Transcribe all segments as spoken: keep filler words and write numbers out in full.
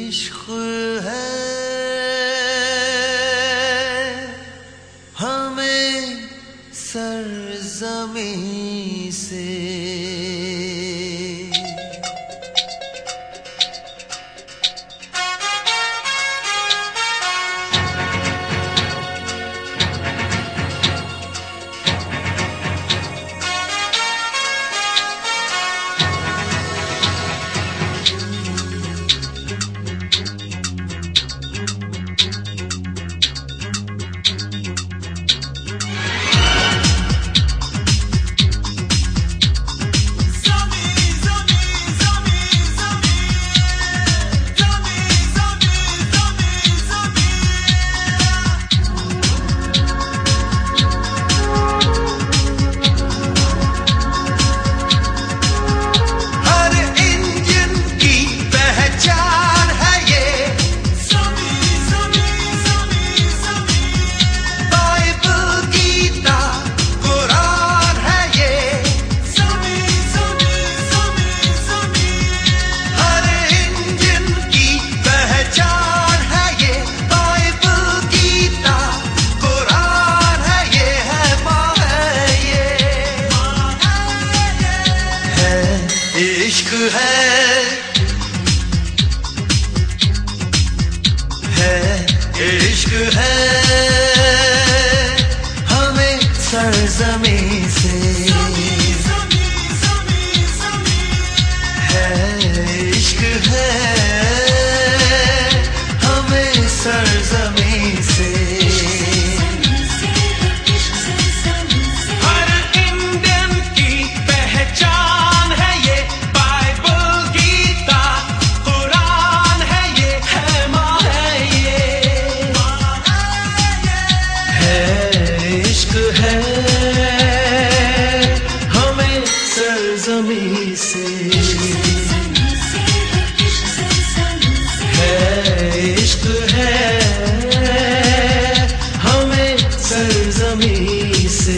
इश्क है हमें सरज़मीं से। इश्क है है इश्क है हमें सरज़मीं से। है इश्क है हमें सरज़मीं से। सरज़मीं से है इश्क है हमें सरज़मीं से।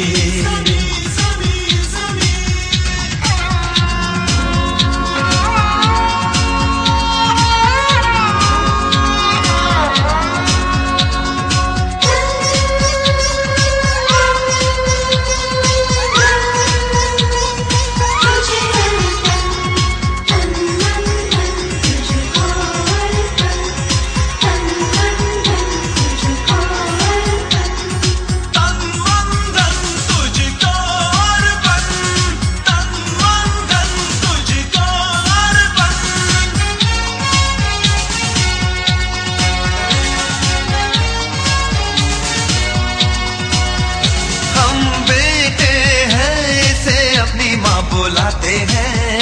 बुलाते हैं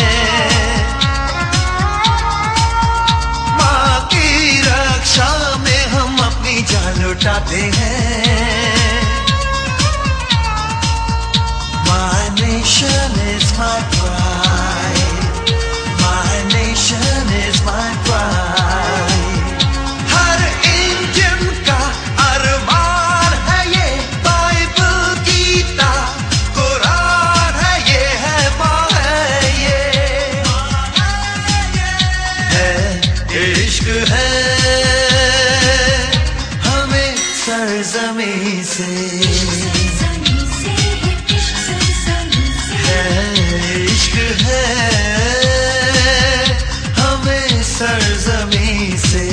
माँ की रक्षा में हम अपनी जान लुटाते हैं। My nation is my pride, my nation is my pride। हर इंडियन का अरमान है ये बाइबल गीता कुरान है ये है माँ है ये है इश्क है हमें सरज़मीं से। है इश्क है हमें सरज़मीं से।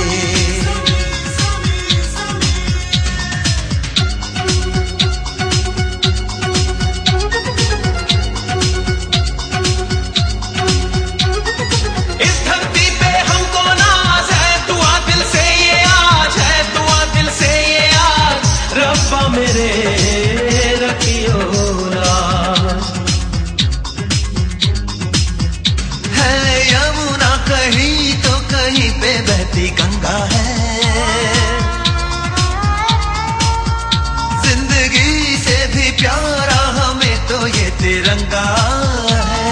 मेरे रखियो राज है यमुना कहीं तो कहीं पे बहती गंगा है। जिंदगी से भी प्यारा हमें तो ये तिरंगा है।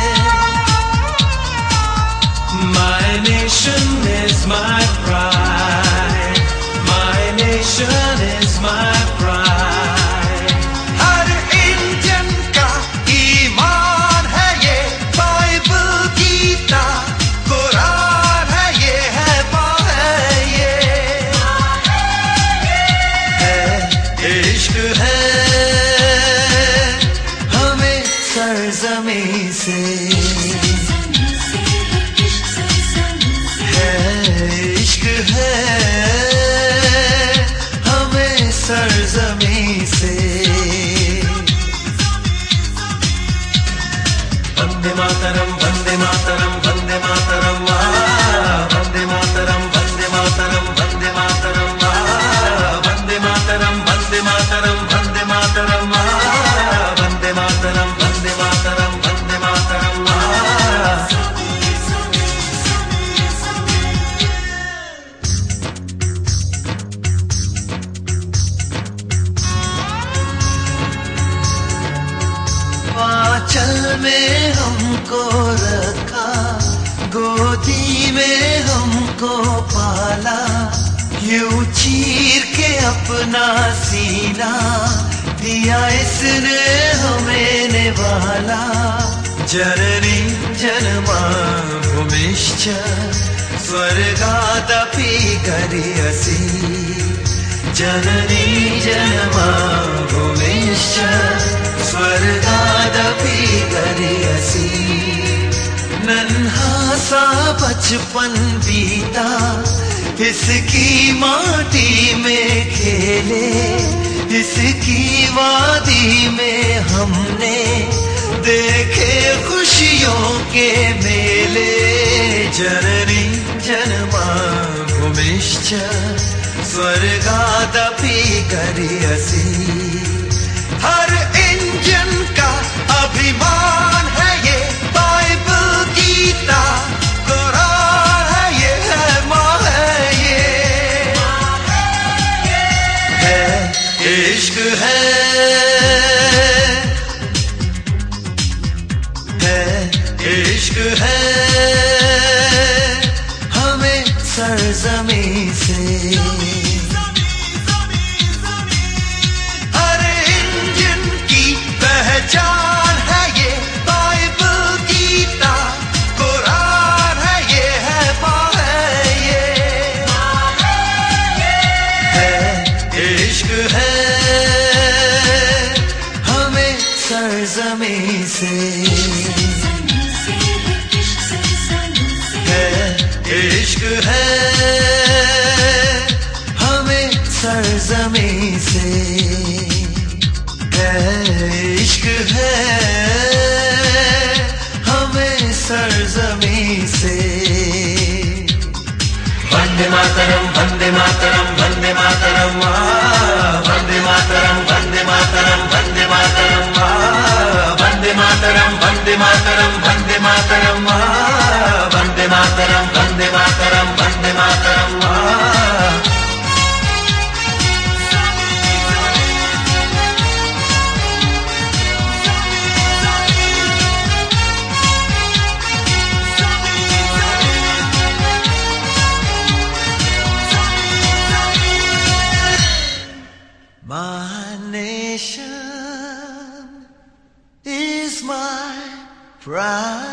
My nation is my pride, my nation is my pride। हर इंडियन का ईमान है ये बाइबल गीता कुरान है ये सरजमी से है इश्क है हमें सरजमी से। वंदे मातरम वंदे मातरम वंदे मातरम वंदे मातरम वंदे मातरम वंदे मातरम वंदे मातरम वंदे मातरम वंदे मातरम वंदे मातरम वंदे मातरम वंदे मातरम। आंचल में हमको रखा, गोदी में हमको पाला, यूं चीर के अपना सीना दिया इसने हमें निवाला। जननी जन्मा भूमिश्च स्वर्गादपि गरीयसी, जननी जन्मा भूमिश्च स्वर्गादपि गरीयसी। नन्हा सा बचपन बीता इसकी माटी में खेले, इसकी वादी में हमने देखे खुशियों के मेले। जननी जन्मा भूमिश्च स्वर्गादपि गरीयसी। हर इंजन का अभिमान है ये बाइबल गीता कुरान है ये है माँ है ये है इश्क है है इश्क है हमें सरजमी से। पहचान है ये बाइबल गीता कुरान है ये है माँ है ये है इश्क है हमें सरजमी से। है इश्क है हमें सरजमी से। इश्क है हमें सरजमी से। Vande Mataram Vande Mataram Vande Mataram Vande Mataram Vande Mataram Vande Mataram Vande Mataram Vande Mataram Vande Mataram Vande Mataram Vande Mataram Vande Mataram. My nation is my pride.